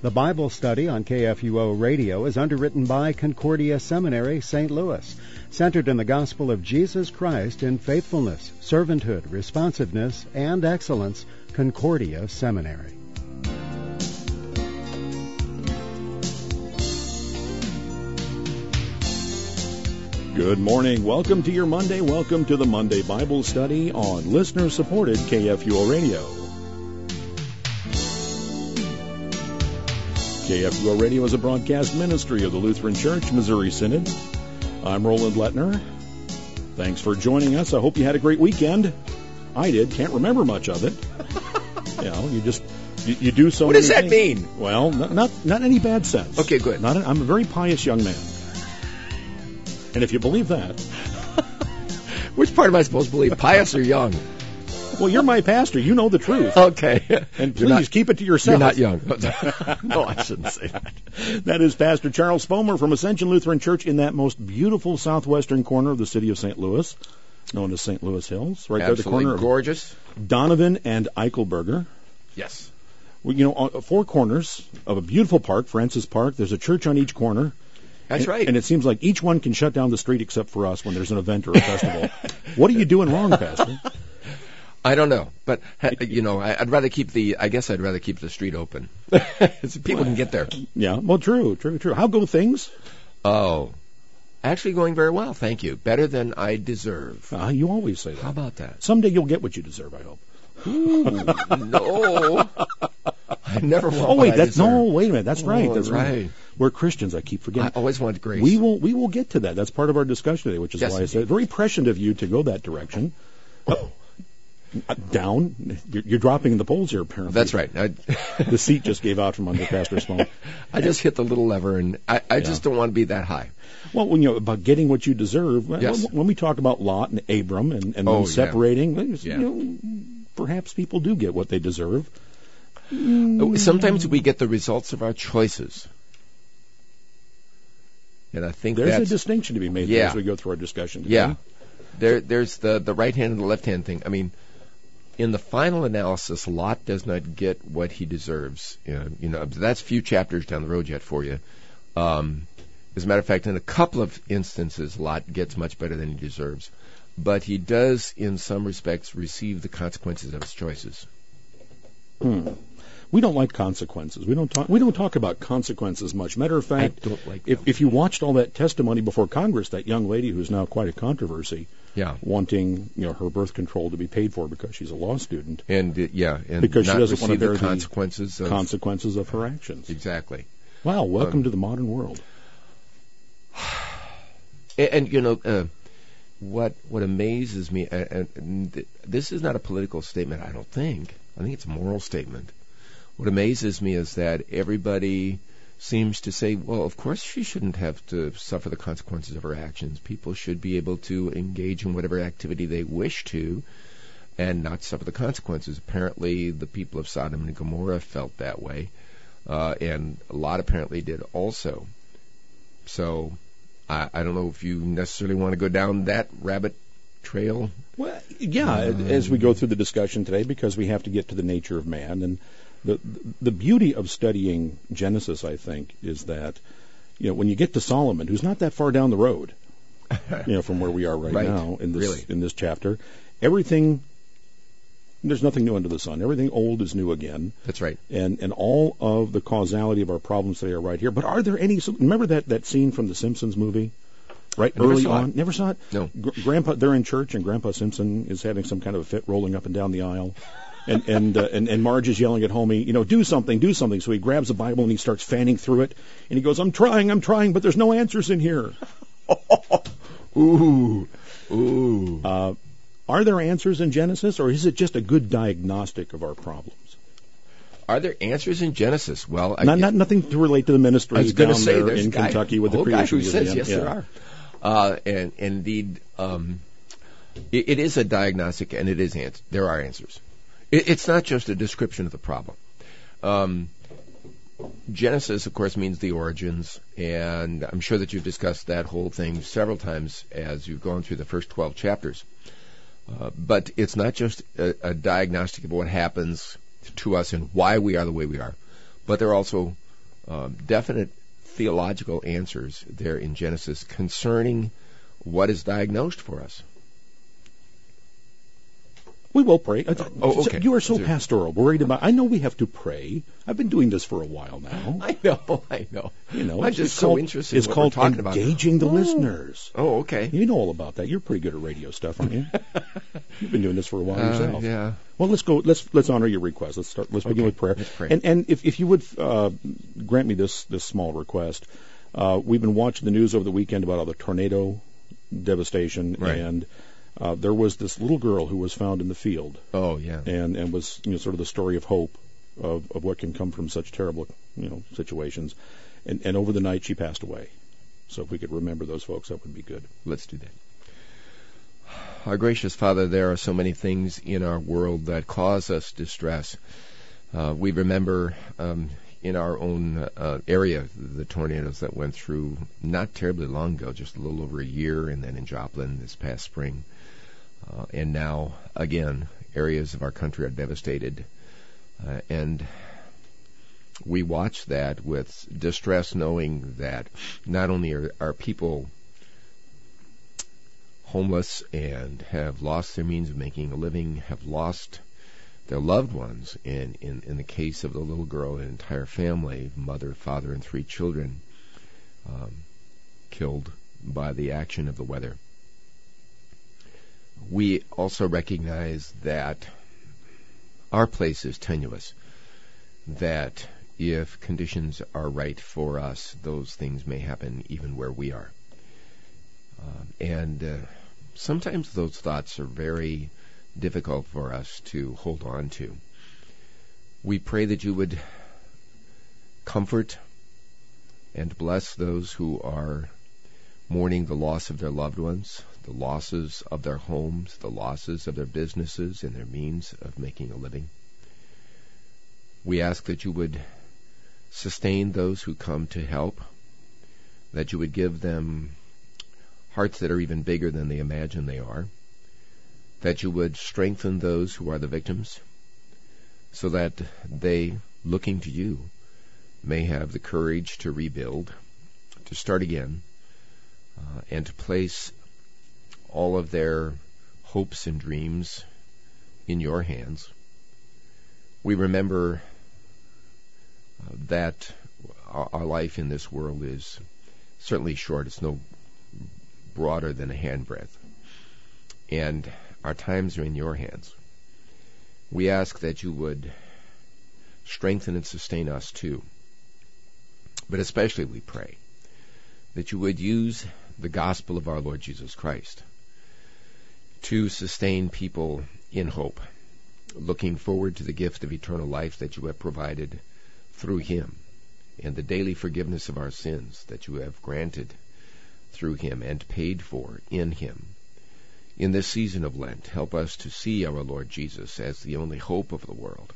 The Bible study on KFUO Radio is underwritten by Concordia Seminary, St. Louis, centered in the gospel of Jesus Christ in faithfulness, servanthood, responsiveness, and excellence. Concordia Seminary. Good morning. Welcome to your Monday. Welcome to the Monday Bible study on listener-supported KFUO Radio. KFUO Radio is a broadcast ministry of the Lutheran Church, Missouri Synod. I'm Roland Lettner. Thanks for joining us. I hope you had a great weekend. I did. Can't remember much of it. You do so. What does that mean? Well, not any bad sense. Okay, good. I'm a very pious young man. And if you believe that... Which part am I supposed to believe, pious or young? Well, you're my pastor. You know the truth. Okay. And please keep it to yourself. You're not young. No, I shouldn't say that. That is Pastor Charles Spomer from Ascension Lutheran Church in that most beautiful southwestern corner of the city of St. Louis, known as St. Louis Hills. Right there at the corner gorgeous. Of Donovan and Eichelberger. Yes. Well, on four corners of a beautiful park, Francis Park. There's a church on each corner. That's right. And it seems like each one can shut down the street except for us when there's an event or a festival. What are you doing wrong, Pastor? I don't know, but I'd rather keep the street open. People can get there. Yeah, well, true. How go things? Oh, actually going very well, thank you. Better than I deserve. You always say that. How about that? Someday you'll get what you deserve, I hope. Ooh, no. I never want what I deserve. No, wait a minute. That's right. Oh, that's right. We're Christians. I keep forgetting. I always want grace. We will get to that. That's part of our discussion today, which is why I said very prescient of you to go that direction. Down. You're dropping in the polls here, apparently. That's right. The seat just gave out from under Pastor's phone. I just hit the little lever, and I just don't want to be that high. Well, about getting what you deserve, when we talk about Lot and Abram and them separating, perhaps people do get what they deserve. Sometimes we get the results of our choices. And I think there's a distinction to be made as we go through our discussion today. Yeah. There's the right hand and the left hand thing. I mean, in the final analysis, Lot does not get what he deserves. That's a few chapters down the road yet for you. As a matter of fact, in a couple of instances, Lot gets much better than he deserves. But he does, in some respects, receive the consequences of his choices. We don't like consequences. We don't talk about consequences much. Matter of fact, I don't like them. If you watched all that testimony before Congress, that young lady who's now quite a controversy, wanting her birth control to be paid for because she's a law student, and because she doesn't want to bear the consequences of her actions. Exactly. Wow, welcome to the modern world. And what amazes me, and this is not a political statement, I don't think. I think it's a moral statement. What amazes me is that everybody seems to say, well, of course she shouldn't have to suffer the consequences of her actions. People should be able to engage in whatever activity they wish to and not suffer the consequences. Apparently the people of Sodom and Gomorrah felt that way, and Lot apparently did also. So I don't know if you necessarily want to go down that rabbit trail. Well, as we go through the discussion today, because we have to get to the nature of man. And the beauty of studying Genesis, I think, is that when you get to Solomon, who's not that far down the road, from where we are right now in this chapter, everything, there's nothing new under the sun. Everything old is new again. That's right. And all of the causality of our problems today are right here. But are there any? Remember that scene from the Simpsons movie? Right, early on. Never saw it? No. Grandpa, they're in church, and Grandpa Simpson is having some kind of a fit rolling up and down the aisle. And Marge is yelling at Homie, do something. So he grabs a Bible and he starts fanning through it. And he goes, I'm trying, but there's no answers in here. Ooh. Are there answers in Genesis, or is it just a good diagnostic of our problems? Are there answers in Genesis? Well, nothing to relate to the ministry down there in Kentucky with the creation who says yes, there are. And indeed, it is a diagnostic, and there are answers. It's not just a description of the problem. Genesis, of course, means the origins, and I'm sure that you've discussed that whole thing several times as you've gone through the first 12 chapters. But it's not just a diagnostic of what happens to us and why we are the way we are, but there are also definite theological answers there in Genesis concerning what is diagnosed for us. We will pray. Okay. You are so pastoral, worried about. I know we have to pray. I've been doing this for a while now. I know. You know, I'm just so interested in what we're talking about. It's called engaging the listeners. Oh, okay. You know all about that. You're pretty good at radio stuff, aren't you? You've been doing this for a while yourself. Yeah. Well, let's go. Let's honor your request. Let's begin with prayer. Let's pray. And if you would grant me this small request, we've been watching the news over the weekend about all the tornado devastation, right. and there was this little girl who was found in the field. Oh, yeah. And was sort of the story of hope of what can come from such terrible situations. And over the night she passed away. So if we could remember those folks, that would be good. Let's do that. Our gracious Father, there are so many things in our world that cause us distress. We remember in our own area the tornadoes that went through not terribly long ago, just a little over a year, and then in Joplin this past spring. And now, again, areas of our country are devastated. And we watch that with distress, knowing that not only are people homeless and have lost their means of making a living, have lost their loved ones. And in the case of the little girl, an entire family, mother, father, and 3 children, killed by the action of the weather. We also recognize that our place is tenuous, that if conditions are right for us, those things may happen even where we are. And sometimes those thoughts are very difficult for us to hold on to. We pray that you would comfort and bless those who are mourning the loss of their loved ones, the losses of their homes, the losses of their businesses and their means of making a living. We ask that you would sustain those who come to help, that you would give them hearts that are even bigger than they imagine they are, that you would strengthen those who are the victims, so that they, looking to you, may have the courage to rebuild, to start again, and to place all of their hopes and dreams in your hands. We remember that our life in this world is certainly short. It's no broader than a handbreadth. And our times are in your hands. We ask that you would strengthen and sustain us too. But especially we pray that you would use the gospel of our Lord Jesus Christ to sustain people in hope, looking forward to the gift of eternal life that you have provided through him, and the daily forgiveness of our sins that you have granted through him and paid for in him. In this season of Lent, help us to see our Lord Jesus as the only hope of the world.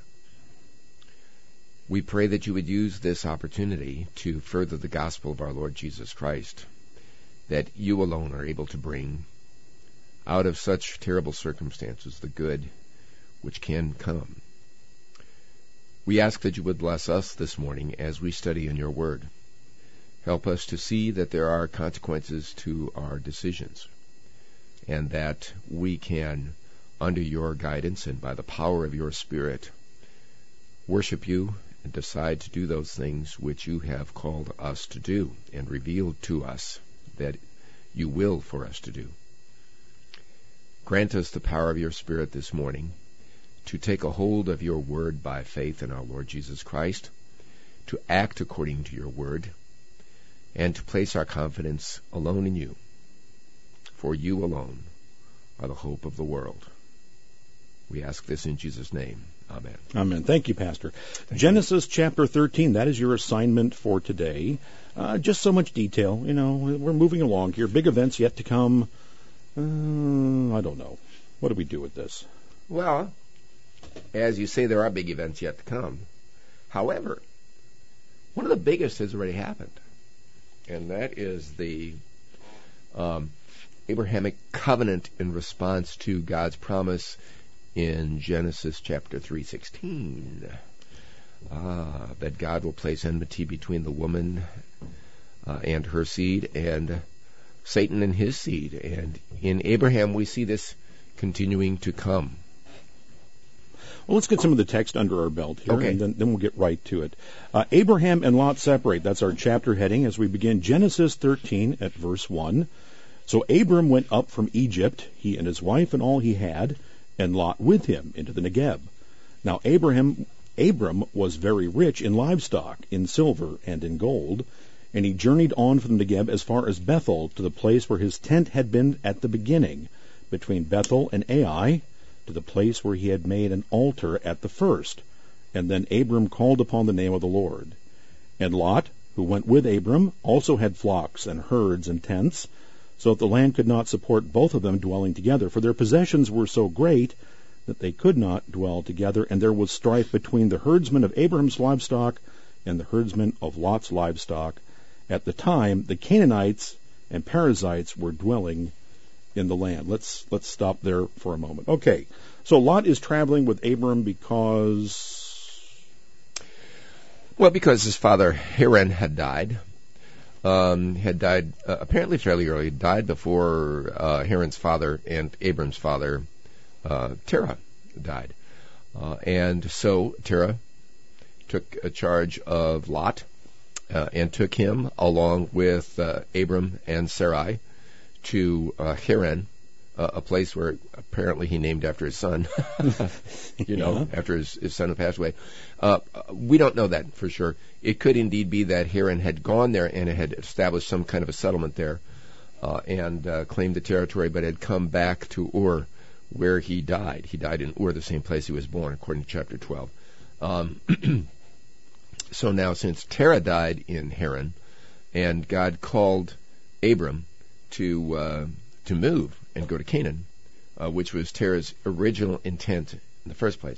We pray that you would use this opportunity to further the gospel of our Lord Jesus Christ, that you alone are able to bring out of such terrible circumstances the good which can come. We ask that you would bless us this morning as we study in your word. Help us to see that there are consequences to our decisions, and that we can, under your guidance and by the power of your Spirit, worship you and decide to do those things which you have called us to do and revealed to us that you will for us to do. Grant us the power of your Spirit this morning to take a hold of your word by faith in our Lord Jesus Christ, to act according to your word, and to place our confidence alone in you. For you alone are the hope of the world. We ask this in Jesus' name. Amen. Amen. Thank you, Pastor. Genesis chapter 13, that is your assignment for today. Just so much detail. We're moving along here. Big events yet to come. I don't know. What do we do with this? Well, as you say, there are big events yet to come. However, one of the biggest has already happened, and that is the Abrahamic covenant in response to God's promise in Genesis chapter 3:16. that God will place enmity between the woman and her seed, and Satan and his seed. And in Abraham, we see this continuing to come. Well, let's get some of the text under our belt here, Okay. and then we'll get right to it. Abraham and Lot separate. That's our chapter heading as we begin Genesis 13 at verse 1. So Abram went up from Egypt, he and his wife and all he had, and Lot with him into the Negeb. Now Abram was very rich in livestock, in silver, and in gold, and he journeyed on from the Negeb as far as Bethel, to the place where his tent had been at the beginning, between Bethel and Ai, to the place where he had made an altar at the first. And then Abram called upon the name of the Lord. And Lot, who went with Abram, also had flocks and herds and tents, so that the land could not support both of them dwelling together, for their possessions were so great that they could not dwell together, and there was strife between the herdsmen of Abraham's livestock and the herdsmen of Lot's livestock. At the time, the Canaanites and Perizzites were dwelling in the land. Let's stop there for a moment. Okay, so Lot is traveling with Abram because his father Haran had died. Apparently fairly early. Died before Haran's father and Abram's father, Terah, died. And so Terah took a charge of Lot and took him along with Abram and Sarai to Haran, a place where apparently he named after his son, after his son who passed away. We don't know that for sure. It could indeed be that Haran had gone there and had established some kind of a settlement there and claimed the territory, but had come back to Ur, where he died. He died in Ur, the same place he was born, according to chapter 12. So now, since Terah died in Haran, and God called Abram to move and go to Canaan, which was Terah's original intent in the first place,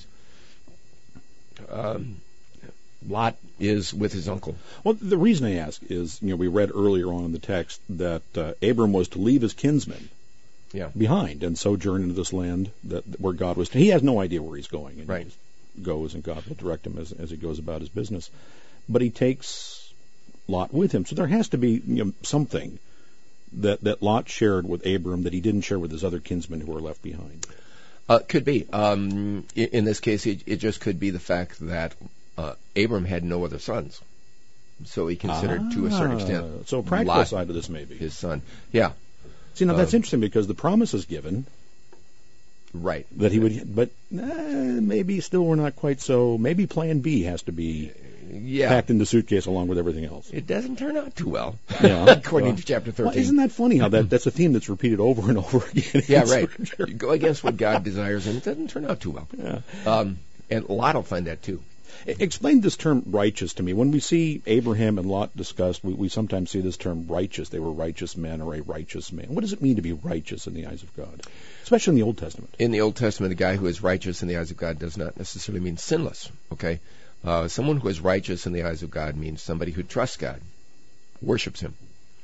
Lot is with his uncle. Well, the reason I ask is, we read earlier on in the text that Abram was to leave his kinsmen behind and sojourn into this land where God was. He has no idea where he's going. And right. He just goes, and God will direct him as he goes about his business. But he takes Lot with him. So there has to be something that Lot shared with Abram that he didn't share with his other kinsmen who were left behind. Could be. In this case, it just could be the fact that Abram had no other sons. So he considered, to a certain extent, so a practical Lot, side of this maybe. his son. Yeah. See, now that's interesting because the promise is given. Right. That he would, but maybe still we're not quite so. Maybe plan B has to be packed in the suitcase along with everything else. It doesn't turn out too well, yeah, according to chapter 13. Well, isn't that funny how that's a theme that's repeated over and over again? Yeah, right. You go against what God desires, and it doesn't turn out too well. Yeah. And Lot will find that too. Explain this term righteous to me. When we see Abraham and Lot discussed, we sometimes see this term righteous. They were righteous men or a righteous man. What does it mean to be righteous in the eyes of God, especially in the Old Testament? In the Old Testament, a guy who is righteous in the eyes of God does not necessarily mean sinless. Okay, someone who is righteous in the eyes of God means somebody who trusts God, worships Him.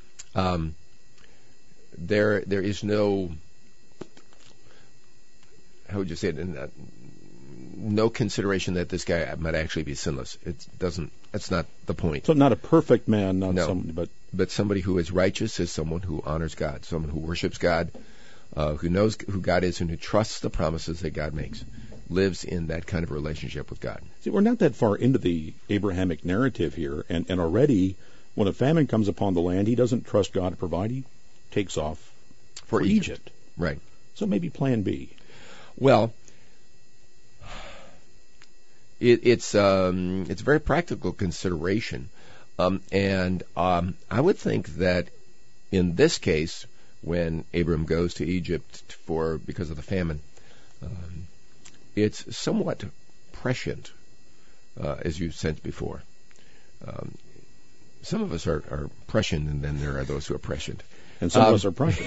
There is no, how would you say it? No consideration that this guy might actually be sinless. That's not the point. So not a perfect man, but somebody who is righteous is someone who honors God, someone who worships God, who knows who God is and who trusts the promises that God makes, lives in that kind of relationship with God. See, we're not that far into the Abrahamic narrative here, and already when a famine comes upon the land, he doesn't trust God to provide. He takes off for Egypt. Right. So maybe plan B. Well, it's a very practical consideration, and I would think that in this case, when Abram goes to Egypt because of the famine, it's somewhat prescient, as you said before. Some of us are prescient, and then there are those who are prescient, and some of us are prescient.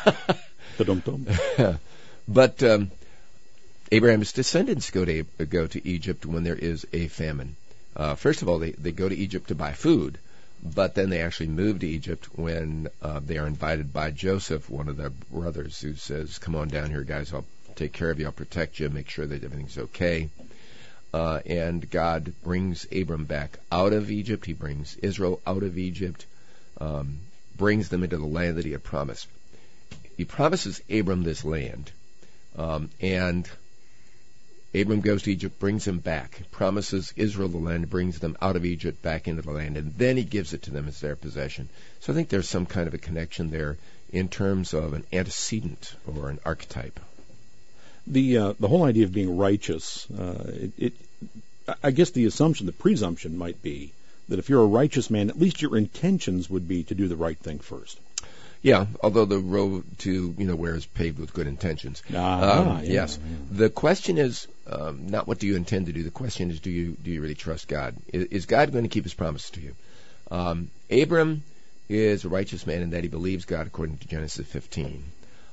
But Abraham's descendants go to Egypt when there is a famine. First of all, they go to Egypt to buy food, but then they actually move to Egypt when they are invited by Joseph, one of their brothers, who says, "Come on down here, guys. I'll take care of you. I'll protect you. Make sure that everything's okay." and God brings Abram back out of Egypt. He brings Israel out of Egypt, brings them into the land that he had promised. He promises Abram this land, and Abram goes to Egypt, brings them back, promises Israel the land, brings them out of Egypt back into the land, and then he gives it to them as their possession. So I think there's some kind of a connection there in terms of an antecedent or an archetype. The whole idea of being righteous, I guess the presumption might be that if you're a righteous man, at least your intentions would be to do the right thing first. Yeah, although the road to where is paved with good intentions. Yes. The question is not what do you intend to do. The question is do you really trust God? Is God going to keep His promise to you? Abram is a righteous man in that he believes God, according to Genesis 15.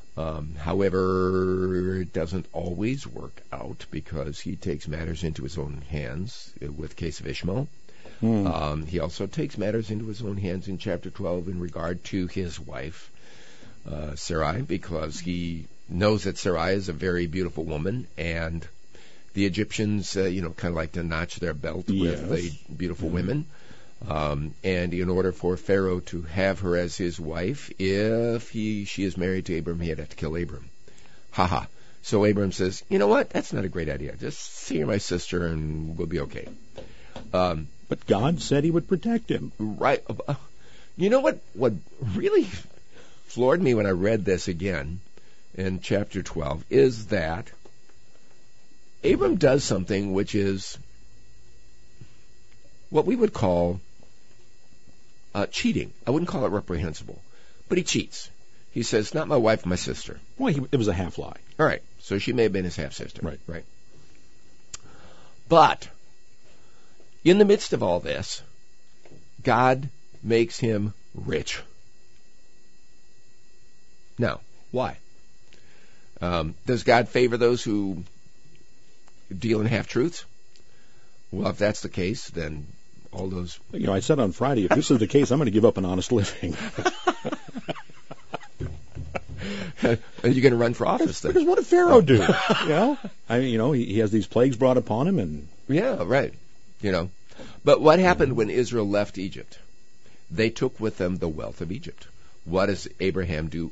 However, it doesn't always work out because he takes matters into his own hands with the case of Ishmael. He also takes matters into his own hands in chapter 12 in regard to his wife, Sarai, because he knows that Sarai is a very beautiful woman, and the Egyptians, kind of like to notch their belt with the beautiful women. And in order for Pharaoh to have her as his wife, if she is married to Abram, he'd have to kill Abram. Ha. So Abram says, you know what? That's not a great idea. Just see her, my sister, and we'll be okay. But God said He would protect him. Right. You know what really floored me when I read this again in chapter 12 is that Abram does something which is what we would call cheating. I wouldn't call it reprehensible, but he cheats. He says, not my wife, my sister. Well, it was a half lie. All right. So she may have been his half-sister. Right. But in the midst of all this, God makes him rich. Now, why? Does God favor those who deal in half-truths? Well, if that's the case, then all those... I said on Friday, if this is the case, I'm going to give up an honest living. Are you going to run for office then? Because what did Pharaoh do? He has these plagues brought upon him, and... Yeah, right. But what happened when Israel left Egypt? They took with them the wealth of Egypt. What does Abram do,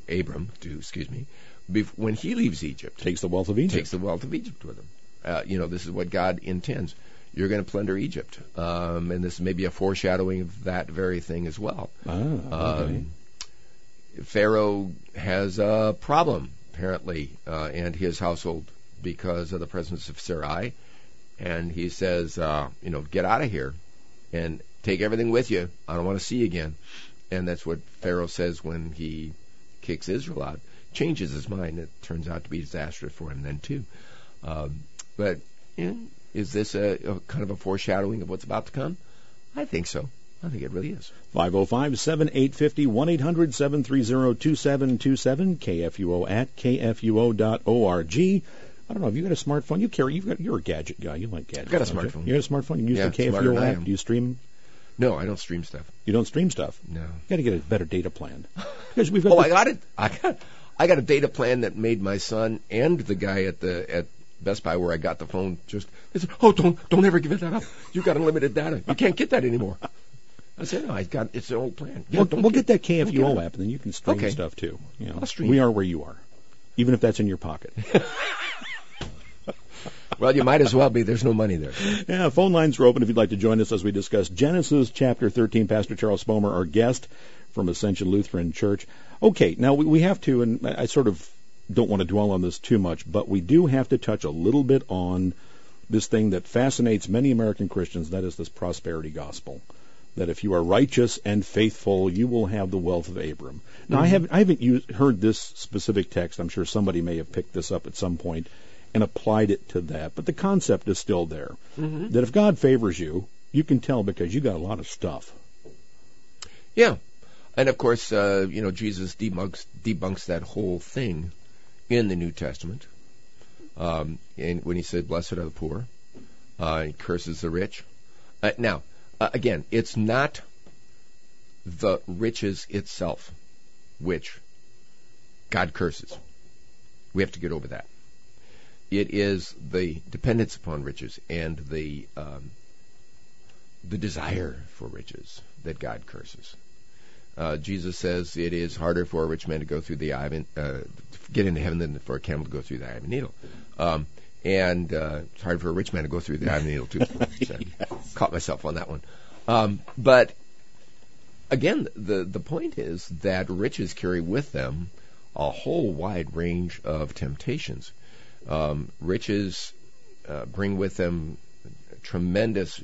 when he leaves Egypt? Takes the wealth of Egypt. Takes the wealth of Egypt with him. This is what God intends. You're going to plunder Egypt. And this may be a foreshadowing of that very thing as well. Okay. Pharaoh has a problem, apparently, and his household because of the presence of Sarai. And he says, get out of here and take everything with you. I don't want to see you again. And that's what Pharaoh says when he kicks Israel out. Changes his mind. It turns out to be disastrous for him then, too. But is this a kind of a foreshadowing of what's about to come? I think so. I think it really is. 505-7850, 1-800-730-2727, KFUO at KFUO.org. I don't know. Have you got a smartphone? You're a gadget guy. You like gadgets. I've got a smartphone. You got a smartphone? You use the KFUO app? Do you stream? No, I don't stream stuff. You don't stream stuff? No. You got to get a better data plan. Because we've got I got it. I got a data plan that made my son and the guy at Best Buy where I got the phone they said, don't ever give it that up. You got unlimited data. You can't get that anymore. I said, no, it's an old plan. Yeah, we'll get that KFUO app, and then you can stream stuff too. I'll stream. We are where you are, even if that's in your pocket. Well, you might as well be. There's no money there. Yeah, phone lines are open if you'd like to join us as we discuss Genesis chapter 13. Pastor Charles Spomer, our guest from Ascension Lutheran Church. Okay, now we have to, and I sort of don't want to dwell on this too much, but we do have to touch a little bit on this thing that fascinates many American Christians, that is this prosperity gospel. That if you are righteous and faithful, you will have the wealth of Abram. Now, I haven't heard this specific text. I'm sure somebody may have picked this up at some point and applied it to that. But the concept is still there. Mm-hmm. That if God favors you, you can tell because you got a lot of stuff. Yeah. And, of course, Jesus debunks that whole thing in the New Testament. And when he said, blessed are the poor, he curses the rich. Now, again, it's not the riches itself which God curses. We have to get over that. it is the dependence upon riches and the desire for riches that God curses. Jesus says it is harder for a rich man to go through the eye of get into heaven than for a camel to go through the eye of a needle. And it's hard for a rich man to go through the eye of a needle too. So yes. Caught myself on that one. But again, the point is that riches carry with them a whole wide range of temptations. Riches bring with them tremendous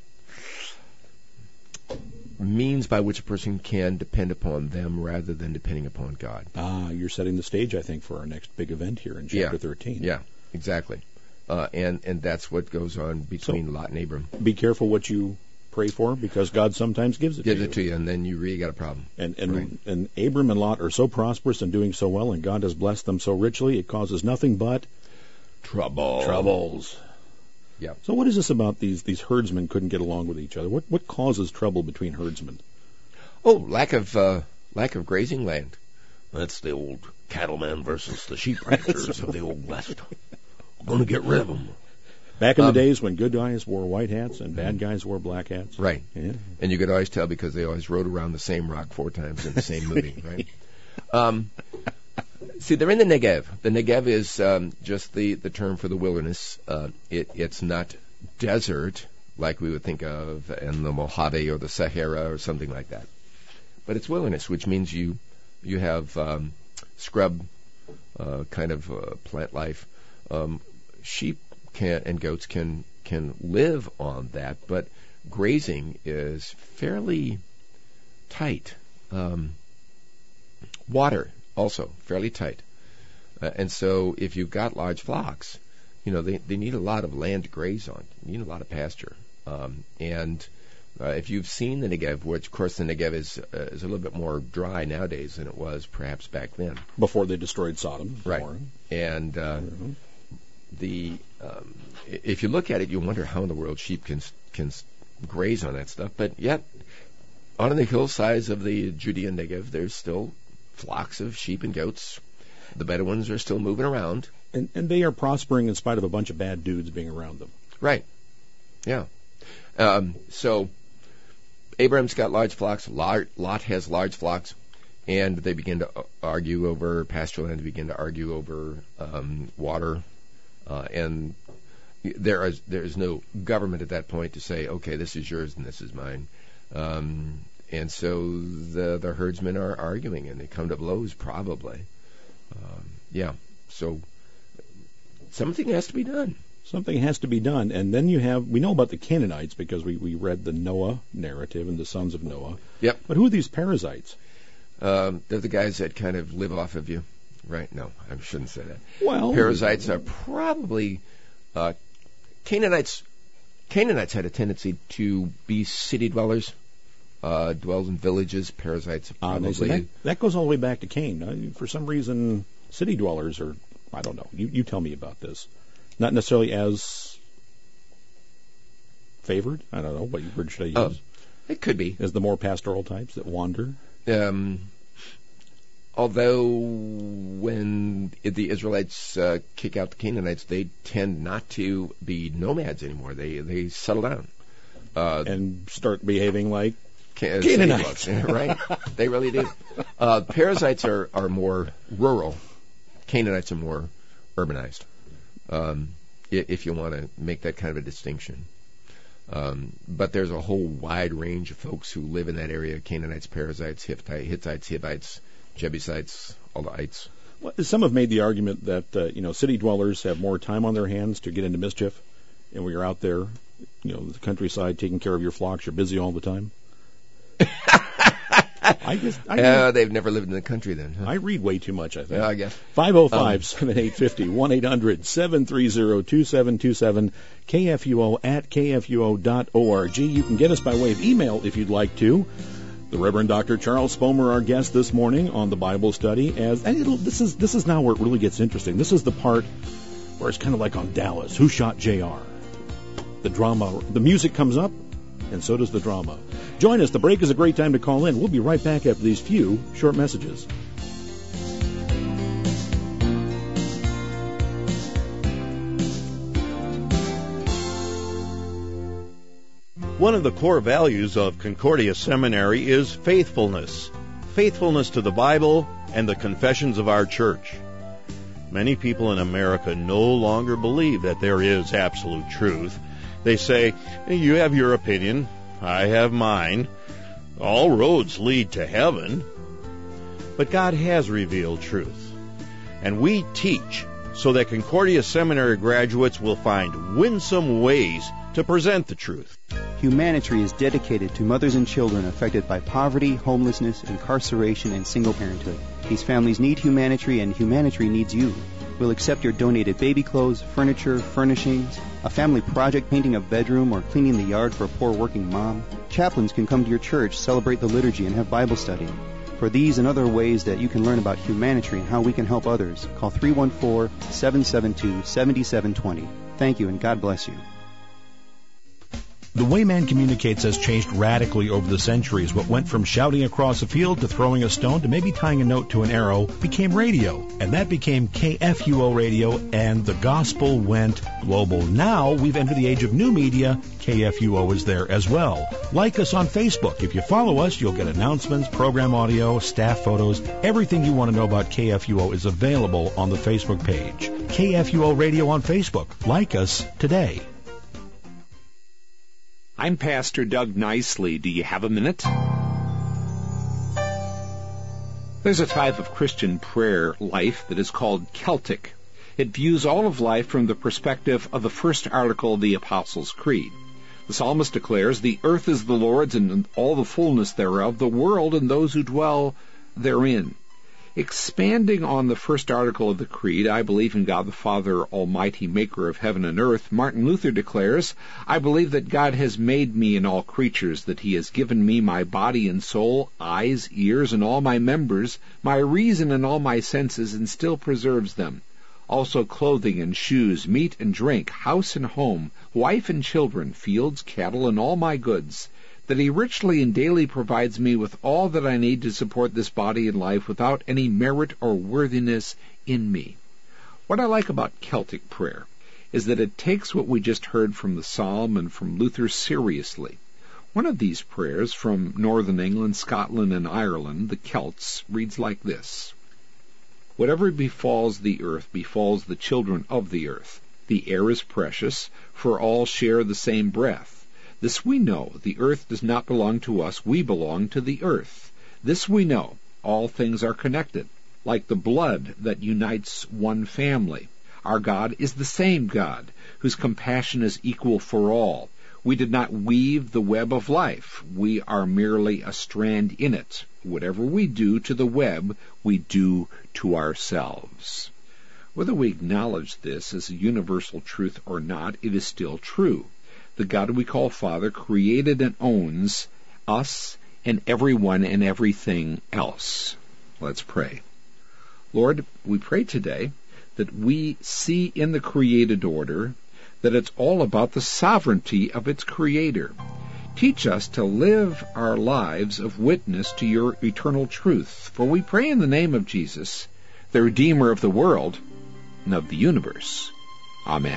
means by which a person can depend upon them rather than depending upon God. You're setting the stage, I think, for our next big event here in chapter 13. Yeah, exactly. And that's what goes on between Lot and Abram. Be careful what you pray for, because God sometimes gives it to you. And then you really got a problem. And Abram and Lot are so prosperous and doing so well, and God has blessed them so richly, it causes nothing but troubles. Yeah. So what is this about these herdsmen couldn't get along with each other? What causes trouble between herdsmen? Oh, lack of grazing land. That's the old cattleman versus the sheep ranchers of the old West. I'm going to get rid of them. Back in the days when good guys wore white hats and bad guys wore black hats. Right. Yeah. And you could always tell because they always rode around the same rock 4 times in the same movie, right? See, they're in the Negev. The Negev is just the term for the wilderness. It's not desert like we would think of in the Mojave or the Sahara or something like that. But it's wilderness, which means you have scrub kind of plant life. Sheep and goats can live on that, but grazing is fairly tight. Water also fairly tight, and so if you've got large flocks, they need a lot of land to graze on. You need a lot of pasture, and if you've seen the Negev, which of course the Negev is a little bit more dry nowadays than it was perhaps back then, before they destroyed Sodom, right? And if you look at it, you wonder how in the world sheep can graze on that stuff. But yet, on the hillsides of the Judean Negev, there's still flocks of sheep and goats. The Bedouins are still moving around. And they are prospering in spite of a bunch of bad dudes being around them. Right. Yeah. So Abraham's got large flocks. Lot has large flocks. And they begin to argue over pasture land. They begin to argue over water. And there is no government at that point to say, okay, this is yours and this is mine. And so the herdsmen are arguing, and they come to blows probably. So something has to be done. Something has to be done. And then we know about the Canaanites because we read the Noah narrative and the sons of Noah. Yep. But who are these Perizzites? They're the guys that kind of live off of you. Right? No, I shouldn't say that. Well, Perizzites are probably Canaanites. Canaanites had a tendency to be city dwellers, dwells in villages. Perizzites probably. That goes all the way back to Cain. For some reason, city dwellers are, I don't know. You tell me about this. Not necessarily as favored. I don't know. What word should I use? It could be. As the more pastoral types that wander. Although when the Israelites kick out the Canaanites, they tend not to be nomads anymore. They settle down and start behaving like Canaanites. Right? They really do. Perizzites are more rural. Canaanites are more urbanized. If you want to make that kind of a distinction. But there's a whole wide range of folks who live in that area: Canaanites, Perizzites, Hittites, Hivites, Jebusites, all the ites. Well, some have made the argument that city dwellers have more time on their hands to get into mischief, and when you're out there, the countryside taking care of your flocks, you're busy all the time. They've never lived in the country then. Huh? I read way too much, I think. Yeah, I guess. 505-7850, 1-800-730-2727, KFUO@KFUO.org. You can get us by way of email if you'd like to. The Reverend Dr. Charles Spomer, our guest this morning on the Bible study. This is now where it really gets interesting. This is the part where it's kind of like on Dallas. Who shot JR? The drama, the music comes up, and so does the drama. Join us. The break is a great time to call in. We'll be right back after these few short messages. One of the core values of Concordia Seminary is faithfulness. Faithfulness to the Bible and the confessions of our church. Many people in America no longer believe that there is absolute truth. They say, you have your opinion, I have mine. All roads lead to heaven. But God has revealed truth. And we teach so that Concordia Seminary graduates will find winsome ways to present the truth. Humanitry is dedicated to mothers and children affected by poverty, homelessness, incarceration, and single parenthood. These families need Humanitry, and Humanitry needs you. We'll accept your donated baby clothes, furniture, furnishings, a family project painting a bedroom, or cleaning the yard for a poor working mom. Chaplains can come to your church, celebrate the liturgy, and have Bible study. For these and other ways that you can learn about Humanitry and how we can help others, call 314-772-7720. Thank you, and God bless you. The way man communicates has changed radically over the centuries. What went from shouting across a field to throwing a stone to maybe tying a note to an arrow became radio. And that became KFUO radio, and the gospel went global. Now we've entered the age of new media. KFUO is there as well. Like us on Facebook. If you follow us, you'll get announcements, program audio, staff photos. Everything you want to know about KFUO is available on the Facebook page. KFUO Radio on Facebook. Like us today. I'm Pastor Doug Nicely. Do you have a minute? There's a type of Christian prayer life that is called Celtic. It views all of life from the perspective of the first article of the Apostles' Creed. The psalmist declares, "The earth is the Lord's and all the fullness thereof, the world and those who dwell therein." Expanding on the first article of the Creed, "I believe in God the Father, Almighty, maker of heaven and earth," Martin Luther declares, "I believe that God has made me and all creatures, that he has given me my body and soul, eyes, ears, and all my members, my reason and all my senses, and still preserves them. Also clothing and shoes, meat and drink, house and home, wife and children, fields, cattle, and all my goods, that he richly and daily provides me with all that I need to support this body and life without any merit or worthiness in me." What I like about Celtic prayer is that it takes what we just heard from the Psalm and from Luther seriously. One of these prayers from Northern England, Scotland, and Ireland, the Celts, reads like this: "Whatever befalls the earth befalls the children of the earth. The air is precious, for all share the same breath. This we know, the earth does not belong to us, we belong to the earth. This we know, all things are connected, like the blood that unites one family. Our God is the same God, whose compassion is equal for all. We did not weave the web of life, we are merely a strand in it. Whatever we do to the web, we do to ourselves." Whether we acknowledge this as a universal truth or not, it is still true. The God we call Father created and owns us and everyone and everything else. Let's pray. Lord, we pray today that we see in the created order that it's all about the sovereignty of its creator. Teach us to live our lives of witness to your eternal truth. For we pray in the name of Jesus, the Redeemer of the world and of the universe. Amen.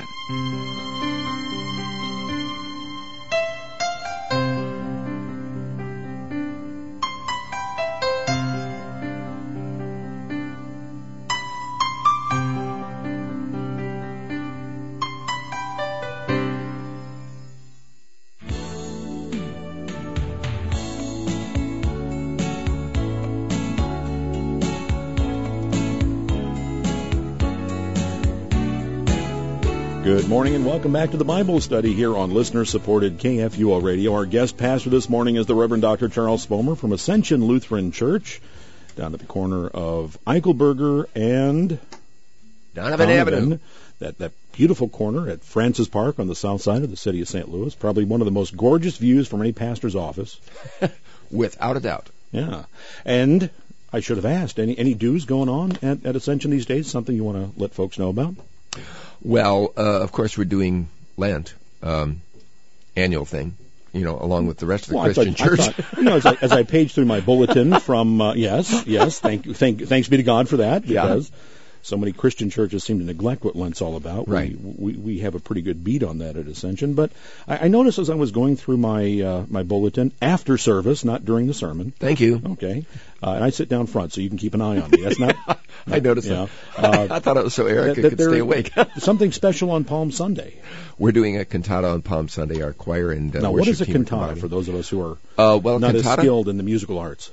Good morning and welcome back to the Bible study here on listener-supported KFUO Radio. Our guest pastor this morning is the Reverend Dr. Charles Spomer from Ascension Lutheran Church down at the corner of Eichelberger and Donovan Avenue. That beautiful corner at Francis Park on the south side of the city of St. Louis. Probably one of the most gorgeous views from any pastor's office. Without a doubt. Yeah. And I should have asked, any dues going on at Ascension these days? Something you want to let folks know about? Well, of course, we're doing Lent, annual thing, along with the rest of the Christian church. As I page through my bulletin from, yes, thanks be to God for that. Because so many Christian churches seem to neglect what Lent's all about. Right. We have a pretty good beat on that at Ascension. But I noticed as I was going through my my bulletin, after service, not during the sermon. Thank you. Okay. And I sit down front, so you can keep an eye on me. That's not... I noticed that. I thought it was so Eric could stay awake. Something special on Palm Sunday. We're doing a cantata on Palm Sunday, our choir and now, what is a cantata for those of us who are well, not cantata, as skilled in the musical arts?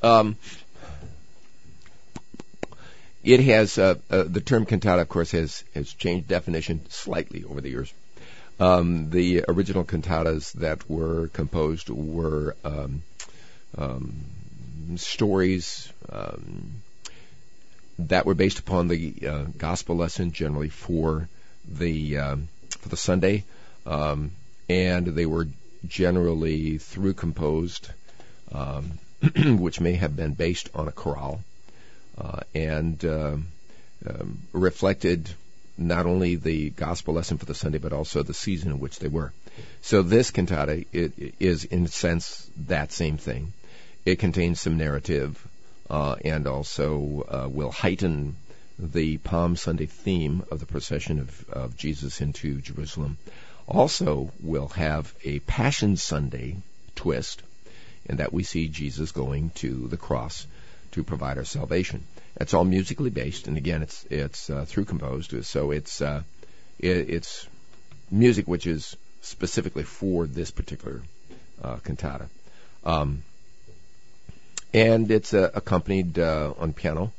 It has the term cantata, of course, has changed definition slightly over the years. The original cantatas that were composed were stories that were based upon the gospel lesson, generally for the Sunday, and they were generally through composed, which may have been based on a chorale, and reflected not only the gospel lesson for the Sunday, but also the season in which they were. So this cantata is, in a sense, that same thing. It contains some narrative, and also will heighten the Palm Sunday theme of the procession of Jesus into Jerusalem. Also will have a Passion Sunday twist, in that we see Jesus going to the cross to provide our salvation. It's all musically based, and again, it's through composed, so it's music which is specifically for this particular cantata. And it's accompanied on piano,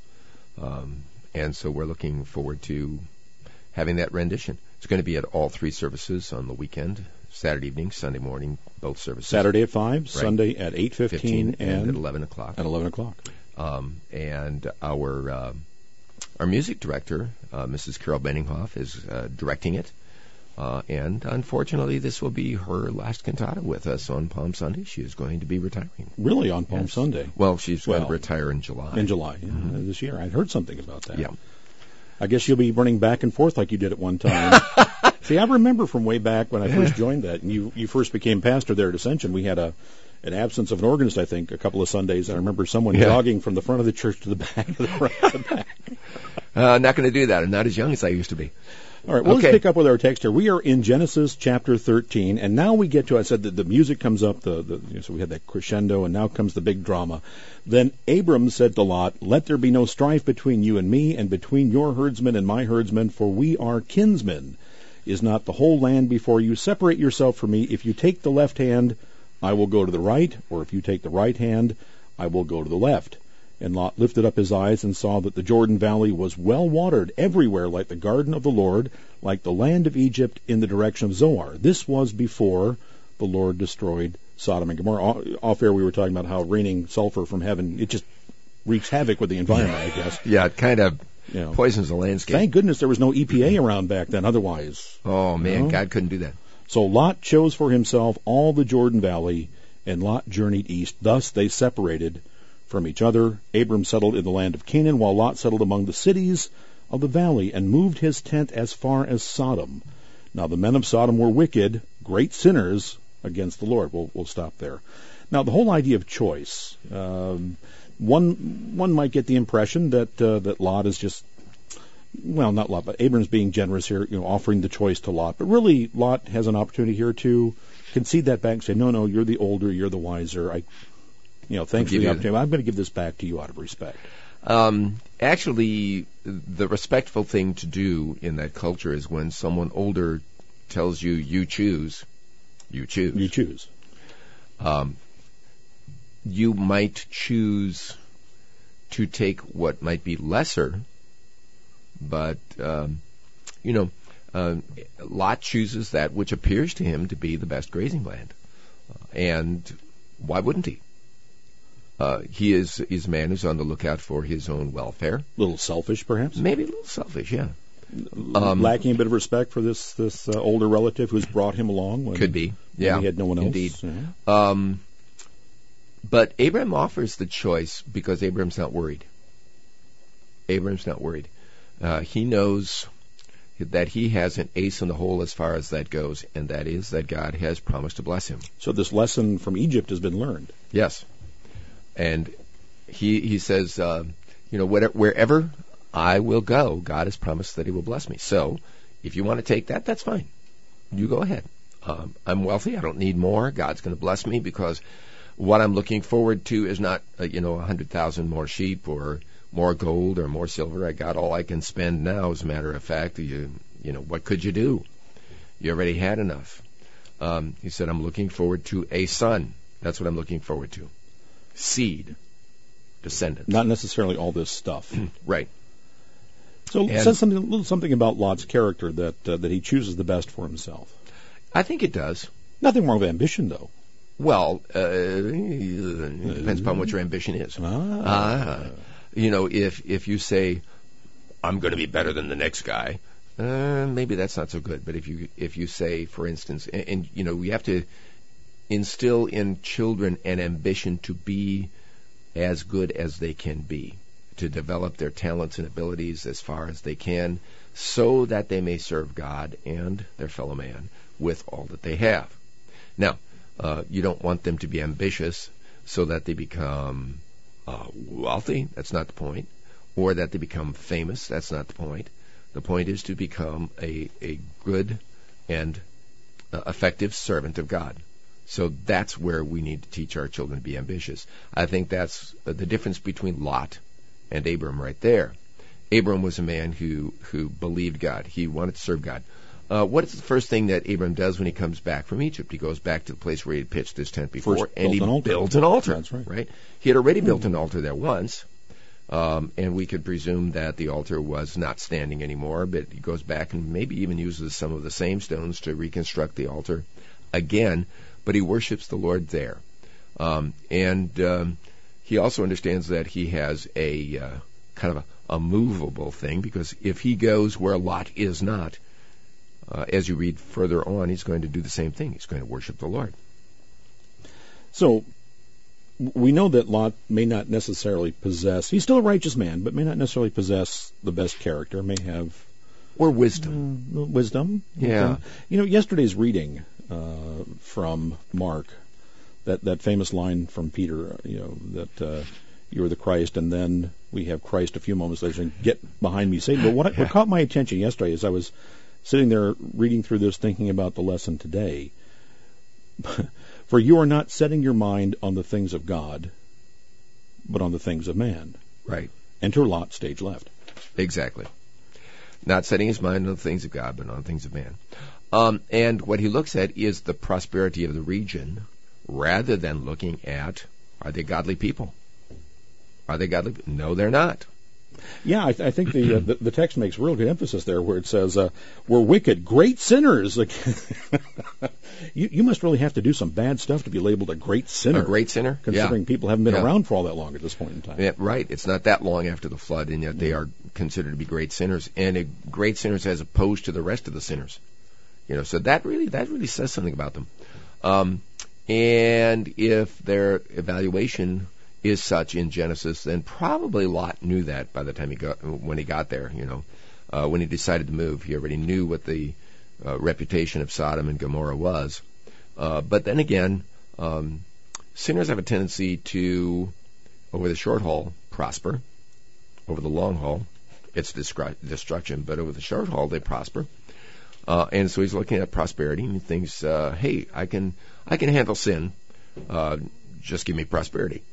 and so we're looking forward to having that rendition. It's going to be at all three services on the weekend, Saturday evening, Sunday morning, both services. Saturday at 5, right. Sunday at 8:15, and at 11 o'clock. At 11 o'clock. And our music director, Mrs. Carol Benninghoff, is directing it. And unfortunately, this will be her last cantata with us on Palm Sunday. She is going to be retiring. Really, on Palm Sunday? Well, she's going to retire in July. In July, this year. I'd heard something about that. Yeah. I guess you'll be running back and forth like you did at one time. See, I remember from way back when I first joined that, and you first became pastor there at Ascension. We had an absence of an organist, I think, a couple of Sundays. I remember someone jogging from the front of the church to the back of the front of the back. Not going to do that. I'm not as young as I used to be. All right, well, let's pick up with our text here. We are in Genesis chapter 13, and now we get to, I said that the music comes up, so we had that crescendo, and now comes the big drama. Then Abram said to Lot, "Let there be no strife between you and me, and between your herdsmen and my herdsmen, for we are kinsmen. Is not the whole land before you? Separate yourself from me. If you take the left hand, I will go to the right, or if you take the right hand, I will go to the left." And Lot lifted up his eyes and saw that the Jordan Valley was well watered everywhere, like the garden of the Lord, like the land of Egypt in the direction of Zoar. This was before the Lord destroyed Sodom and Gomorrah. Off air we were talking about how raining sulfur from heaven, it just wreaks havoc with the environment, I guess. Yeah, it kind of poisons the landscape. Thank goodness there was no EPA around back then, otherwise. Oh, man, God couldn't do that. So Lot chose for himself all the Jordan Valley, and Lot journeyed east. Thus they separated from each other. Abram settled in the land of Canaan, while Lot settled among the cities of the valley, and moved his tent as far as Sodom. Now the men of Sodom were wicked, great sinners against the Lord. We'll stop there. Now the whole idea of choice, one might get the impression that Lot is just, well, not Lot, but Abram's being generous here, offering the choice to Lot. But really, Lot has an opportunity here to concede that back and say, no, you're the older, you're the wiser. Thanks for the opportunity. I'm going to give this back to you out of respect. Actually, the respectful thing to do in that culture is when someone older tells you, you choose. You choose. You might choose to take what might be lesser, but, Lot chooses that which appears to him to be the best grazing land. And why wouldn't he? He is a man who's on the lookout for his own welfare. A little selfish, perhaps? Maybe a little selfish, yeah. Lacking a bit of respect for this older relative who's brought him along. Could be, yeah. He had no one else. Indeed. Yeah. But Abraham offers the choice because Abraham's not worried. He knows that he has an ace in the hole as far as that goes, and that is that God has promised to bless him. So this lesson from Egypt has been learned. Yes. And he says, wherever I will go. God has promised that he will bless me. So if you want to take that, that's fine. You go ahead. I'm wealthy. I don't need more. God's going to bless me because what I'm looking forward to is not, 100,000 more sheep or more gold or more silver. I got all I can spend now, as a matter of fact. What could you do? You already had enough. He said, I'm looking forward to a son. That's what I'm looking forward to. Seed. Descendants. Not necessarily all this stuff. Right. So it says something about Lot's character that he chooses the best for himself. I think it does. Nothing wrong with ambition, though. Well, it depends upon what your ambition is. If you say, I'm going to be better than the next guy, maybe that's not so good. But if you say, for instance, and we have to instill in children an ambition to be as good as they can be, to develop their talents and abilities as far as they can, so that they may serve God and their fellow man with all that they have. Now, you don't want them to be ambitious so that they become wealthy. That's not the point. Or that they become famous. That's not the point. The point is to become a good and effective servant of God. So that's where we need to teach our children to be ambitious. I think that's the difference between Lot and Abram right there. Abram was a man who believed God. He wanted to serve God. What is the first thing that Abram does when he comes back from Egypt? He goes back to the place where he had pitched his tent before, and he builds an altar. That's right. He had already built an altar there once, and we could presume that the altar was not standing anymore, but he goes back and maybe even uses some of the same stones to reconstruct the altar again, but he worships the Lord there. And he also understands that he has a kind of a movable thing, because if he goes where Lot is not, as you read further on, he's going to do the same thing. He's going to worship the Lord. So we know that Lot may not necessarily possess, he's still a righteous man, but may not necessarily possess the best character, may have... Or wisdom. Wisdom. Yeah. Yesterday's reading from Mark, that famous line from Peter, that you are the Christ, and then we have Christ a few moments later saying, get behind me, Satan. But what caught my attention yesterday as I was sitting there reading through this, thinking about the lesson today, for you are not setting your mind on the things of God, but on the things of man. Right. Enter Lot, stage left. Exactly. Not setting his mind on the things of God, but on the things of man. And what he looks at is the prosperity of the region, rather than looking at, are they godly people? Are they godly? No, they're not. Yeah, I think the text makes real good emphasis there, where it says, "We're wicked, great sinners." You must really have to do some bad stuff to be labeled a great sinner. A great sinner, considering people haven't been around for all that long at this point in time. Yeah, right. It's not that long after the flood, and yet they are considered to be great sinners, and great sinners as opposed to the rest of the sinners. So that really says something about them. And if their evaluation is such in Genesis, then probably Lot knew that by the time when he got there. When he decided to move, he already knew what the reputation of Sodom and Gomorrah was. But then again, sinners have a tendency to, over the short haul, prosper. Over the long haul, it's destruction. But over the short haul, they prosper. And so he's looking at prosperity, and he thinks, "Hey, I can handle sin. Just give me prosperity."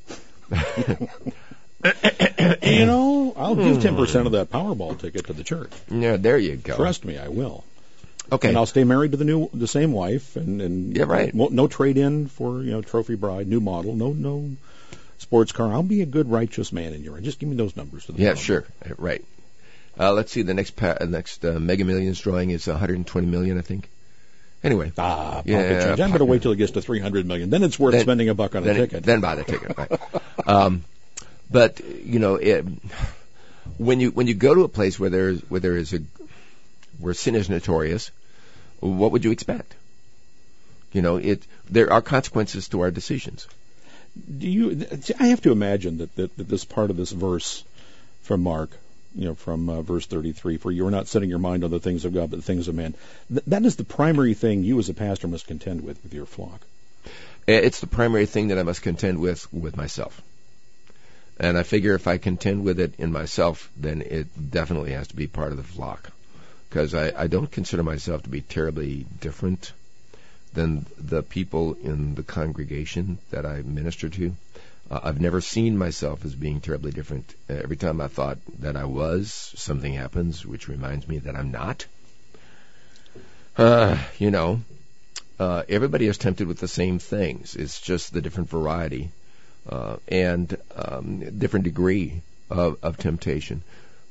I'll give 10% of that Powerball ticket to the church. Yeah, there you go. Trust me, I will. Okay. And I'll stay married to the same wife, and yeah, right. No trade in for trophy bride, new model, no sports car. I'll be a good righteous man in your. Just give me those numbers to the Powerball. Sure, right. Let's see. The next Mega Millions drawing is 120 million, I think. Anyway, I'm going to wait till it gets to 300 million. Then it's worth spending $1 on a ticket. Then buy the ticket, right? But when you go to a place where sin is notorious, what would you expect? There are consequences to our decisions. I have to imagine that this part of this verse from Mark, from verse 33, for you are not setting your mind on the things of God, but the things of man. That is the primary thing you as a pastor must contend with your flock. It's the primary thing that I must contend with myself. And I figure if I contend with it in myself, then it definitely has to be part of the flock. Because I don't consider myself to be terribly different than the people in the congregation that I minister to. I've never seen myself as being terribly different. Every time I thought that I was, something happens which reminds me that I'm not. Everybody is tempted with the same things. It's just the different variety and different degree of temptation.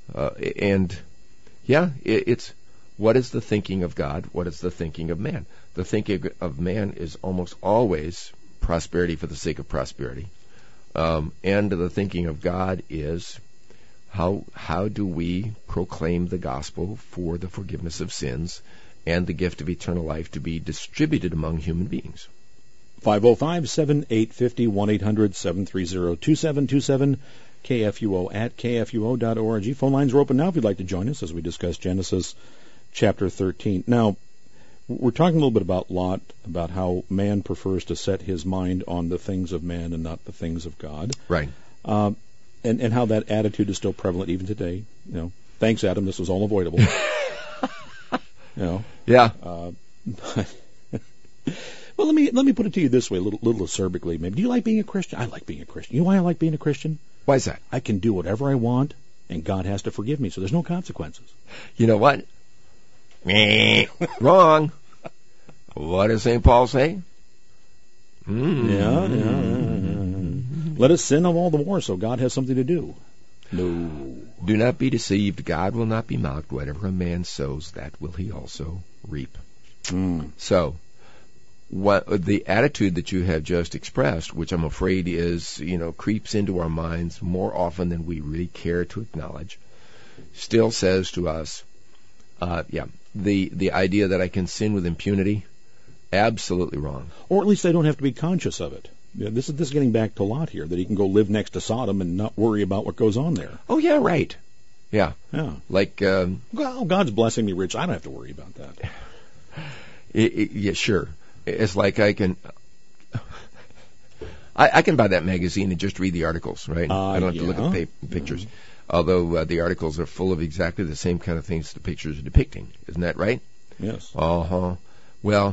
It's what is the thinking of God? What is the thinking of man? The thinking of man is almost always prosperity for the sake of prosperity. And the thinking of God is how do we proclaim the gospel for the forgiveness of sins and the gift of eternal life to be distributed among human beings. 505-7850, 1-800-730-2727, KFUO at KFUO.org. Phone lines are open now if you'd like to join us as we discuss Genesis chapter 13. Now, we're talking a little bit about Lot, about how man prefers to set his mind on the things of man and not the things of God. Right. And how that attitude is still prevalent even today. Thanks, Adam. This was all avoidable. Yeah. Well, let me put it to you this way, a little acerbically, maybe. Do you like being a Christian? I like being a Christian. You know why I like being a Christian? Why is that? I can do whatever I want, and God has to forgive me, so there's no consequences. You know what? Wrong. What does St. Paul say? Yeah. Let us sin all the more, so God has something to do. No. Do not be deceived. God will not be mocked. Whatever a man sows, that will he also reap. So, what the attitude that you have just expressed, which I'm afraid is, creeps into our minds more often than we really care to acknowledge, still says to us, the idea that I can sin with impunity, absolutely wrong. Or at least I don't have to be conscious of it. This is getting back to Lot here, that he can go live next to Sodom and not worry about what goes on there. Oh, yeah, right. Yeah. Like, well, God's blessing me rich. I don't have to worry about that. Yeah, sure. It's like I can buy that magazine and just read the articles, right? I don't have to look at pictures. Although the articles are full of exactly the same kind of things the pictures are depicting. Isn't that right? Yes. Well,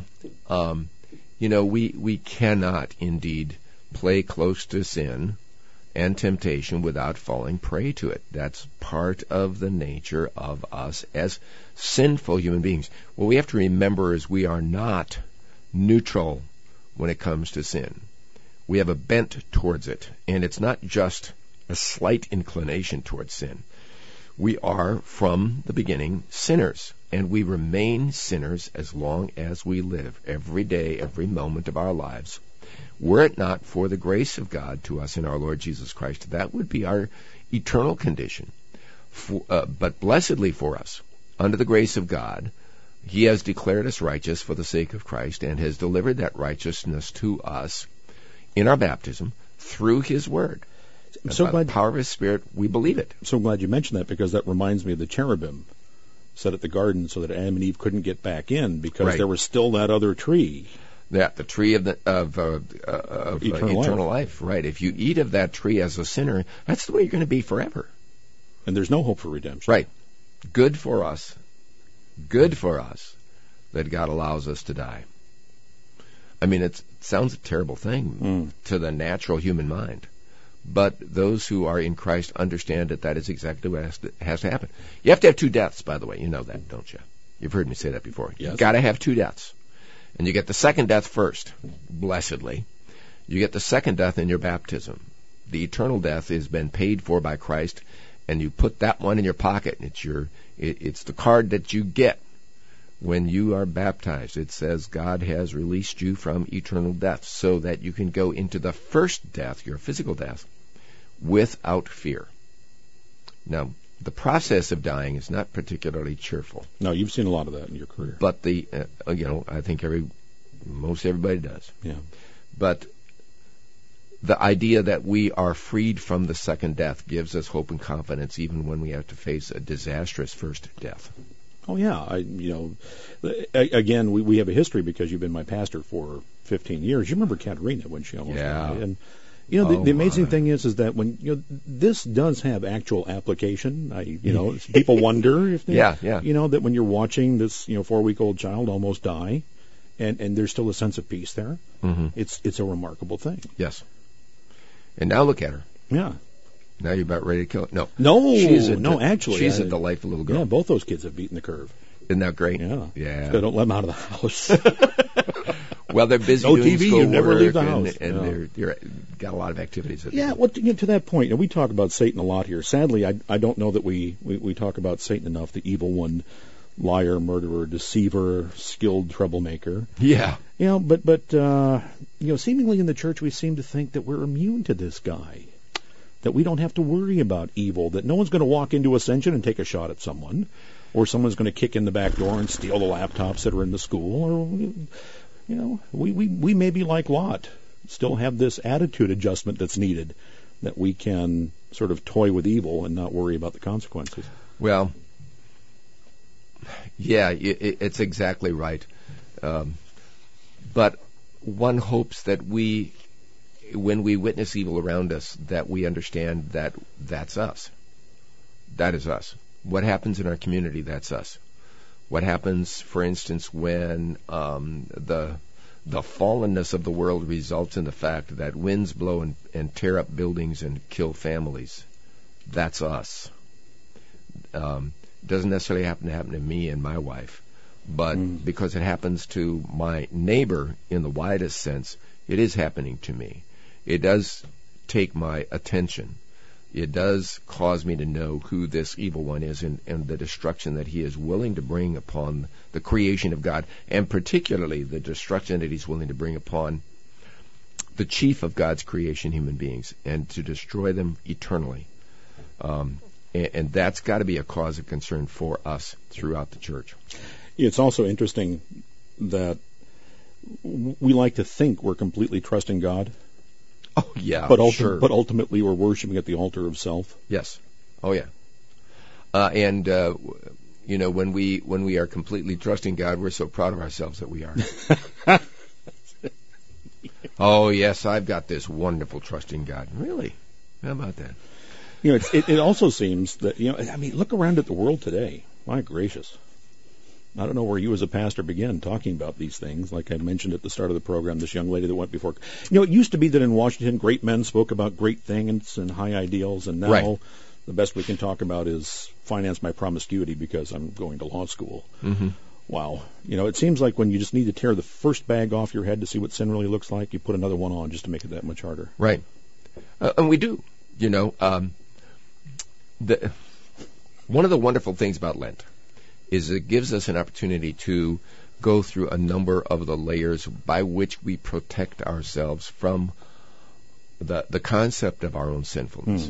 we cannot indeed play close to sin and temptation without falling prey to it. That's part of the nature of us as sinful human beings. What we have to remember is we are not neutral when it comes to sin. We have a bent towards it, and it's not just a slight inclination towards sin. We are, from the beginning, sinners, and we remain sinners as long as we live, every day, every moment of our lives. Were it not for the grace of God to us in our Lord Jesus Christ, that would be our eternal condition. But blessedly for us, under the grace of God, He has declared us righteous for the sake of Christ and has delivered that righteousness to us in our baptism through His Word. I'm so glad, by the power of His Spirit, we believe it. I'm so glad you mentioned that, because that reminds me of the cherubim set at the garden so that Adam and Eve couldn't get back in, because there was still that other tree. The tree of eternal life. Right. If you eat of that tree as a sinner, that's the way you're going to be forever. And there's no hope for redemption. Right. Good for us that God allows us to die. I mean, it sounds a terrible thing to the natural human mind. But those who are in Christ understand that is exactly what has to happen. You have to have two deaths, by the way. You know that, don't you? You've heard me say that before. Yes. You've got to have two deaths. And you get the second death first, blessedly. You get the second death in your baptism. The eternal death has been paid for by Christ, and you put that one in your pocket. It's the card that you get when you are baptized. It says God has released you from eternal death so that you can go into the first death, your physical death, without fear. Now, the process of dying is not particularly cheerful. No, you've seen a lot of that in your career. But I think most everybody does. Yeah. But the idea that we are freed from the second death gives us hope and confidence, even when we have to face a disastrous first death. Oh yeah, again, we have a history because you've been my pastor for 15 years. You remember Katerina when she almost died, You know, the amazing thing is that when this does have actual application. People wonder if they, that when you're watching this 4-week-old child almost die, and there's still a sense of peace there. Mm-hmm. It's a remarkable thing. Yes. And now look at her. Yeah. Now you're about ready to kill her. No. Actually, she's a delightful little girl. Yeah, both those kids have beaten the curve. Isn't that great? Yeah. So don't let them out of the house. Well, they're busy no doing TV. schoolwork, You never leave the house, and they're got a lot of activities. To that point, we talk about Satan a lot here. Sadly, I don't know that we talk about Satan enough. The evil one, liar, murderer, deceiver, skilled troublemaker. Yeah. But seemingly in the church we seem to think that we're immune to this guy, that we don't have to worry about evil, that no one's going to walk into Ascension and take a shot at someone, or someone's going to kick in the back door and steal the laptops that are in the school, or we may be like Lot, still have this attitude adjustment that's needed, that we can sort of toy with evil and not worry about the consequences. Well, yeah, it's exactly right. But one hopes that when we witness evil around us, that we understand that that's us. That is us. What happens in our community, that's us. What happens, for instance, when the fallenness of the world results in the fact that winds blow and tear up buildings and kill families, that's us. Doesn't necessarily happen to me and my wife, but because it happens to my neighbor in the widest sense, it is happening to me. It does take my attention. It does cause me to know who this evil one is and the destruction that he is willing to bring upon the creation of God, and particularly the destruction that he's willing to bring upon the chief of God's creation, human beings, and to destroy them eternally. And that's got to be a cause of concern for us throughout the church. It's also interesting that we like to think we're completely trusting God. Oh, yeah, but sure. But ultimately we're worshiping at the altar of self. Yes. Oh, yeah. When we are completely trusting God, we're so proud of ourselves that we are. Oh, yes, I've got this wonderful trusting God. Really? How about that? It also seems that, look around at the world today. My gracious. I don't know where you as a pastor began talking about these things. Like I mentioned at the start of the program, this young lady that went before. It used to be that in Washington, great men spoke about great things and high ideals, and now the best we can talk about is finance my promiscuity because I'm going to law school. Mm-hmm. Wow. It seems like when you just need to tear the first bag off your head to see what sin really looks like, you put another one on just to make it that much harder. Right. And we do. One of the wonderful things about Lent is it gives us an opportunity to go through a number of the layers by which we protect ourselves from the concept of our own sinfulness.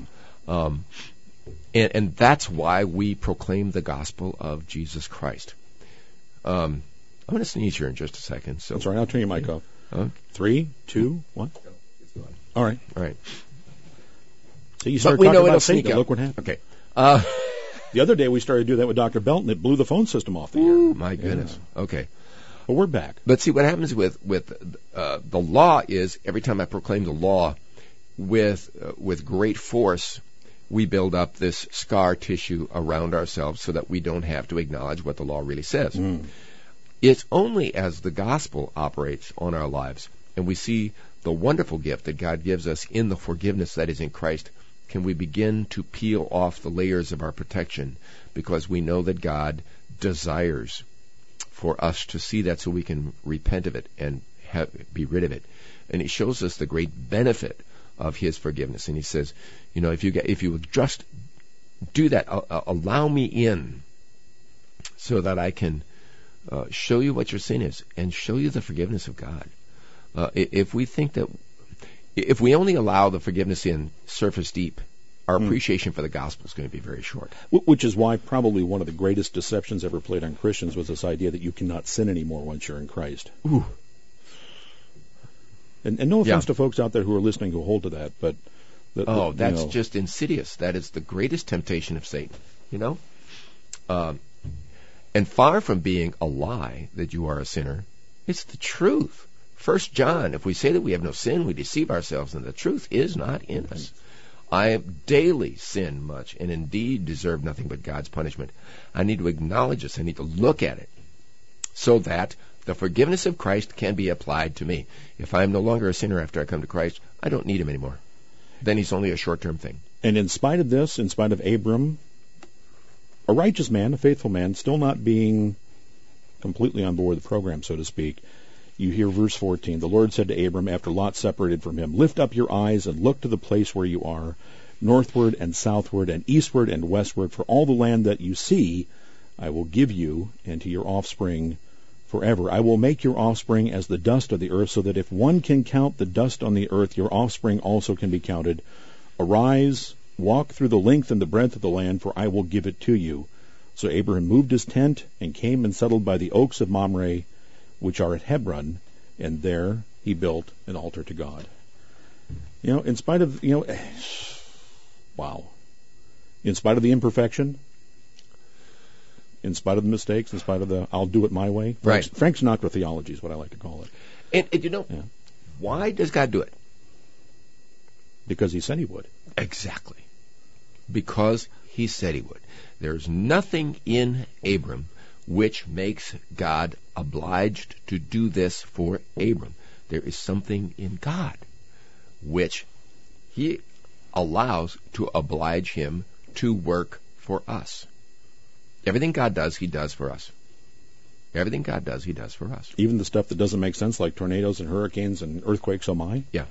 And that's why we proclaim the gospel of Jesus Christ. I'm going to sneeze here in just a second. So that's all right. I'll turn your mic off. 3, 2, 1. All right. So you started talking about Satan. Look what happened. Okay. The other day we started to do that with Dr. Belton. It blew the phone system off the air. My goodness. Yeah. Okay. But we're back. But see, what happens with the law is every time I proclaim the law with great force, we build up this scar tissue around ourselves so that we don't have to acknowledge what the law really says. It's only as the gospel operates on our lives and we see the wonderful gift that God gives us in the forgiveness that is in Christ can we begin to peel off the layers of our protection, because we know that God desires for us to see that so we can repent of it and be rid of it. And he shows us the great benefit of his forgiveness. And he says, if you would just do that, allow me in so that I can show you what your sin is and show you the forgiveness of God. If we only allow the forgiveness in surface deep, our appreciation for the gospel is going to be very short. Which is why probably one of the greatest deceptions ever played on Christians was this idea that you cannot sin anymore once you're in Christ. Ooh. And no offense to folks out there who are listening who hold to that, but... that's just insidious. That is the greatest temptation of Satan, And far from being a lie that you are a sinner, it's the truth 1 John, if we say that we have no sin, we deceive ourselves, and the truth is not in us. I daily sin much, and indeed deserve nothing but God's punishment. I need to acknowledge this. I need to look at it, so that the forgiveness of Christ can be applied to me. If I am no longer a sinner after I come to Christ, I don't need him anymore. Then he's only a short-term thing. And in spite of this, in spite of Abram, a righteous man, a faithful man, still not being completely on board with the program, so to speak, you hear verse 14. The Lord said to Abram, after Lot separated from him, lift up your eyes and look to the place where you are, northward and southward and eastward and westward, for all the land that you see I will give you and to your offspring forever. I will make your offspring as the dust of the earth, so that if one can count the dust on the earth, your offspring also can be counted. Arise, walk through the length and the breadth of the land, for I will give it to you. So Abraham moved his tent and came and settled by the oaks of Mamre, which are at Hebron, and there he built an altar to God. In spite of, wow. In spite of the imperfection, in spite of the mistakes, in spite of the I'll do it my way. Right. Frank Sinatra theology is what I like to call it. And why does God do it? Because he said he would. Exactly. Because he said he would. There's nothing in Abram which makes God obliged to do this for Abram. There is something in God which he allows to oblige him to work for us. Everything God does, he does for us. Everything God does, he does for us. Even the stuff that doesn't make sense, like tornadoes and hurricanes and earthquakes, oh my. Yeah.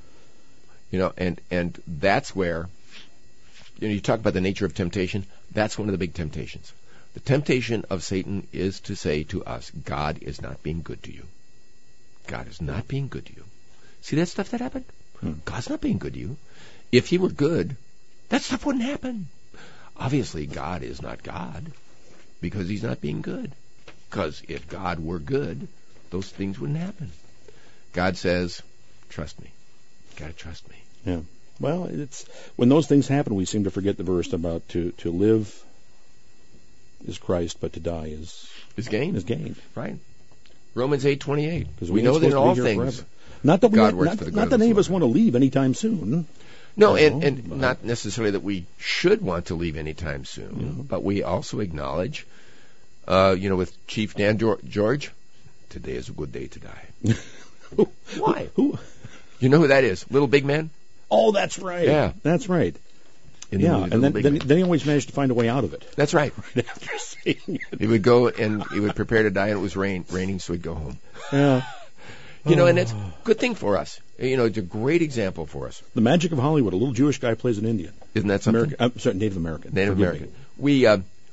And that's where, you talk about the nature of temptation. That's one of the big temptations. The temptation of Satan is to say to us, God is not being good to you. God is not being good to you. See that stuff that happened? God's not being good to you. If he were good, that stuff wouldn't happen. Obviously, God is not God because he's not being good. Because if God were good, those things wouldn't happen. God says, trust me. You got to trust me. Yeah. Well, it's when those things happen, we seem to forget the verse about to live is Christ, but to die is gain. Is gain. Right. Romans 8:28. Because we know that in all things, not that God works for the good. Not that any of us want to leave anytime soon. No, and not necessarily that we should want to leave anytime soon, but we also acknowledge, with Chief Dan George, today is a good day to die. Why? Who? You know who that is? Little Big Man? Oh, that's right. Yeah. That's right. And then he always managed to find a way out of it. That's right. Right after saying it. He would go and he would prepare to die, and it was raining, so he'd go home. Yeah. And it's a good thing for us. It's a great example for us. The magic of Hollywood. A little Jewish guy plays an Indian. Isn't that something? Native American. Native American. We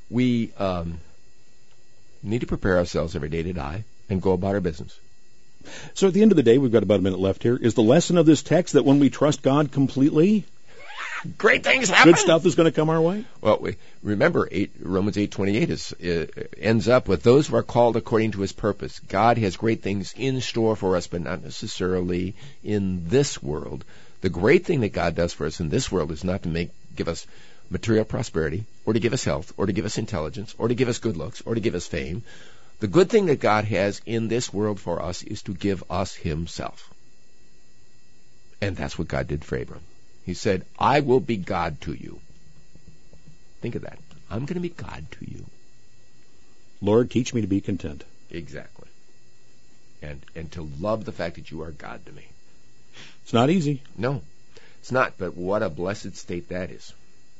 need to prepare ourselves every day to die and go about our business. So at the end of the day, we've got about a minute left here. Is the lesson of this text that when we trust God completely, great things happen? Good stuff is going to come our way? Well, remember, Romans 8:28 ends up with those who are called according to his purpose. God has great things in store for us, but not necessarily in this world. The great thing that God does for us in this world is not to give us material prosperity, or to give us health, or to give us intelligence, or to give us good looks, or to give us fame. The good thing that God has in this world for us is to give us himself. And that's what God did for Abram. He said, I will be God to you. Think of that. I'm going to be God to you. Lord, teach me to be content. Exactly. And to love the fact that you are God to me. It's not easy. No, it's not. But what a blessed state that is.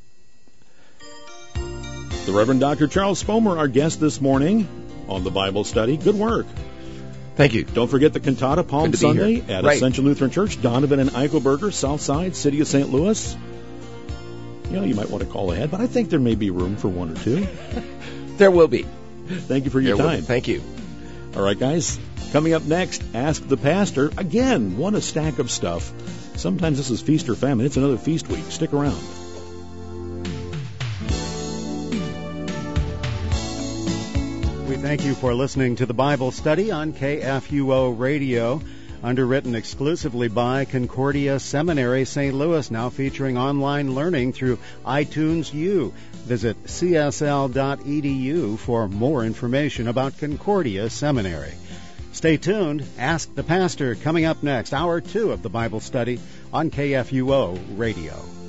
The Reverend Dr. Charles Spomer, our guest this morning on the Bible study. Good work. Thank you. Don't forget the cantata Palm Sunday at Ascension Lutheran Church, Donovan and Eichelberger, South Side, City of St. Louis. You might want to call ahead, but I think there may be room for one or two. There will be. Thank you for your time. Thank you. All right, guys. Coming up next, Ask the Pastor. Again, what a stack of stuff. Sometimes this is feast or famine. It's another feast week. Stick around. We thank you for listening to the Bible study on KFUO Radio, underwritten exclusively by Concordia Seminary, St. Louis, now featuring online learning through iTunes U. Visit csl.edu for more information about Concordia Seminary. Stay tuned. Ask the Pastor coming up next, hour 2 of the Bible study on KFUO Radio.